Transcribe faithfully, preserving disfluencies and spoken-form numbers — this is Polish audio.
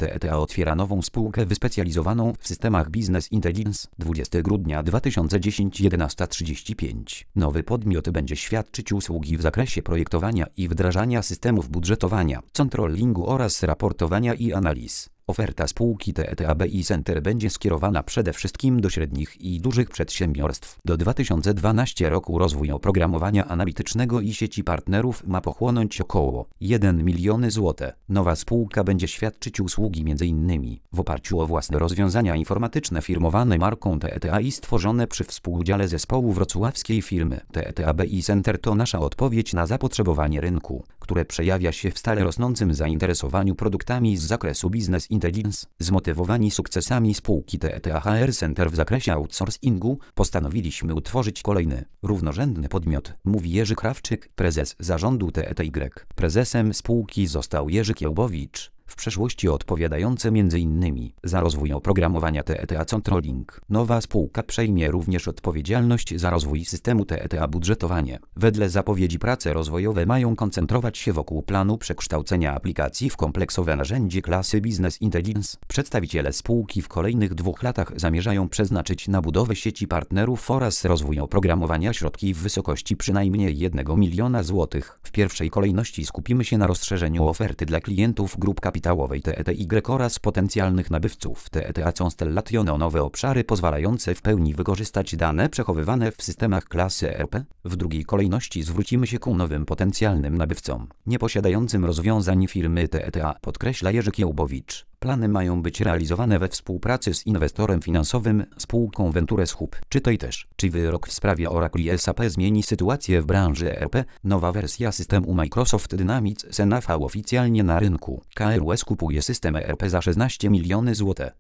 T E T A otwiera nową spółkę wyspecjalizowaną w systemach Business Intelligence. dwudziestego grudnia dwa tysiące dziesiątego jedenasta trzydzieści pięć. Nowy podmiot będzie świadczyć usługi w zakresie projektowania i wdrażania systemów budżetowania, controllingu oraz raportowania i analiz. Oferta spółki T E T A B I Center będzie skierowana przede wszystkim do średnich i dużych przedsiębiorstw. Do dwa tysiące dwunastego roku rozwój oprogramowania analitycznego i sieci partnerów ma pochłonąć około jeden milion złotych. Nowa spółka będzie świadczyć usługi m.in. w oparciu o własne rozwiązania informatyczne firmowane marką T E T A i stworzone przy współudziale zespołu wrocławskiej firmy. T E T A B I Center to nasza odpowiedź na zapotrzebowanie rynku, które przejawia się w stale rosnącym zainteresowaniu produktami z zakresu Business Intelligence. Zmotywowani sukcesami spółki T E T A H R Center w zakresie outsourcingu, postanowiliśmy utworzyć kolejny, równorzędny podmiot, mówi Jerzy Krawczyk, prezes zarządu T E T Y. Prezesem spółki został Jerzy Kiełbowicz, w przeszłości odpowiadający między innymi za rozwój oprogramowania T E T A Controlling. Nowa spółka przejmie również odpowiedzialność za rozwój systemu T E T A Budżetowanie. Wedle zapowiedzi prace rozwojowe mają koncentrować się wokół planu przekształcenia aplikacji w kompleksowe narzędzie klasy Business Intelligence. Przedstawiciele spółki w kolejnych dwóch latach zamierzają przeznaczyć na budowę sieci partnerów oraz rozwój oprogramowania środki w wysokości przynajmniej jednego miliona złotych. W pierwszej kolejności skupimy się na rozszerzeniu oferty dla klientów grup kapitałowej T E T Y oraz potencjalnych nabywców T E T A Constellation o nowe obszary pozwalające w pełni wykorzystać dane przechowywane w systemach klasy E R P. W drugiej kolejności zwrócimy się ku nowym potencjalnym nabywcom, nieposiadającym rozwiązań firmy T E T A, podkreśla Jerzy Kiełbowicz. Plany mają być realizowane we współpracy z inwestorem finansowym, spółką Ventures Hub. Czytaj też, czy wyrok w sprawie Oracle i S A P zmieni sytuację w branży E R P. Nowa wersja systemu Microsoft Dynamics N A V oficjalnie na rynku. K R U S kupuje system E R P za szesnaście milionów złotych.